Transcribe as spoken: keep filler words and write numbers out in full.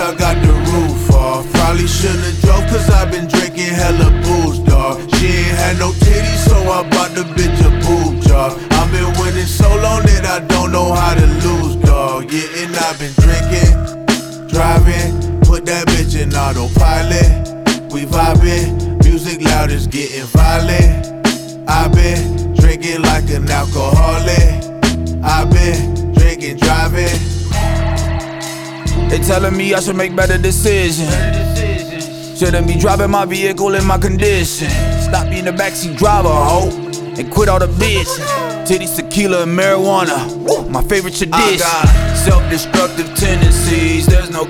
I got the roof off. Probably shouldn't drove cause I been drinking hella booze, dawg. She ain't had no titties, so I bought the bitch a boob job. I've been winning so long that I don't know how to lose, dawg. Yeah, and I've been drinking, driving, put that bitch in autopilot. We vibing, music loud is getting violent. I've been drinking like an alcoholic. I've been drinking, driving. They telling me I should make better decisions. Shouldn't be driving my vehicle in my condition. Stop being the backseat driver, ho, and quit all the bitches. Titties, tequila, and marijuana, my favorite tradition. I got self-destructive tendencies. There's no